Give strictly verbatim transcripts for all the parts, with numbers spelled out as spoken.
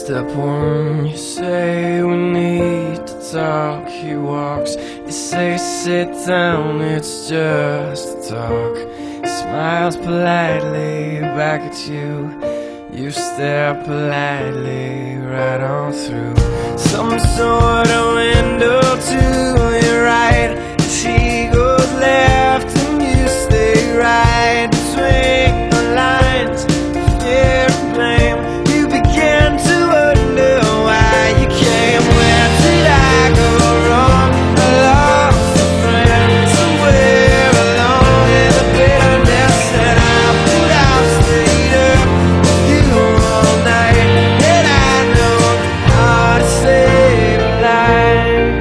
Step one, you say we need to talk. He walks, you say sit down, it's just a talk. He smiles politely back at you. You stare politely right on through some sort of window to your right. As he goes left and you stay right between the lines. Fear and blame, you begin to wonder why you came. Where did I go wrong? I lost a friend somewhere along in the bitterness that I put out. Stayed up with you all night, and I know how to save a life.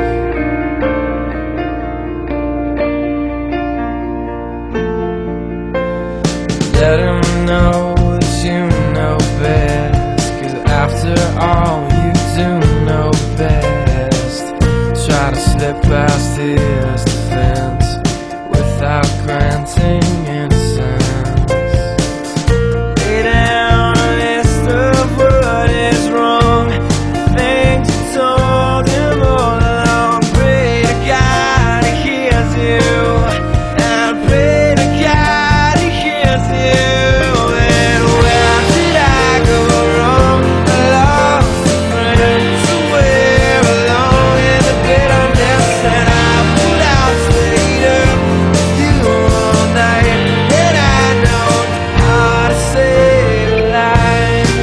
Let him know that you know best, 'cause after all you do know best. Try to slip past his defense without granting innocence. Lay down a list of what is wrong, the things you told him all along. Pray to God he hears you, and pray to God he hears you. And where did I go wrong? I lost a friend somewhere along in the bitterness that I put out. Stayed up with you all night, and I know how to save a life.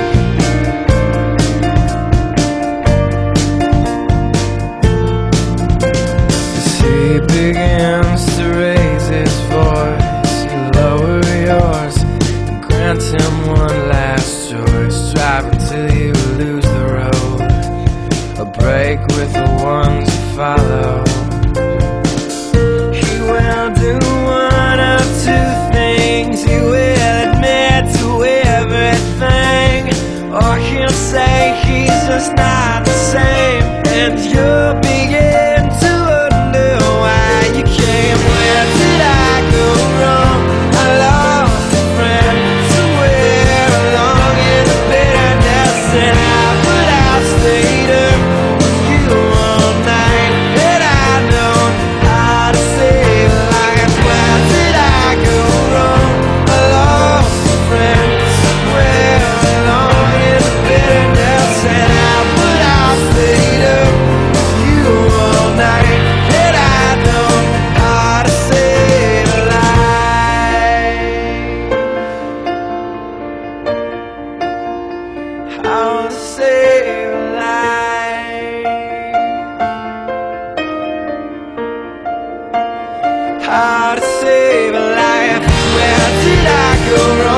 As he begins to raise his voice, you lower yours and grant him one last choice. Drive until you lose the road, a break with the ones you follow. He will do one of two things. He will admit to everything, or he'll say he's just not the same. And you'll begin to wonder why you came. Where did I go wrong? I lost a friend somewhere along in the bitterness that I put out. Stayed up with you all night, and I know how to save a life. Where did I go wrong? I lost a friend somewhere along in the bitterness that I put out. Stayed up with you all night, and I know how to save a life. How to save a life. How to save a life. Where did I go wrong?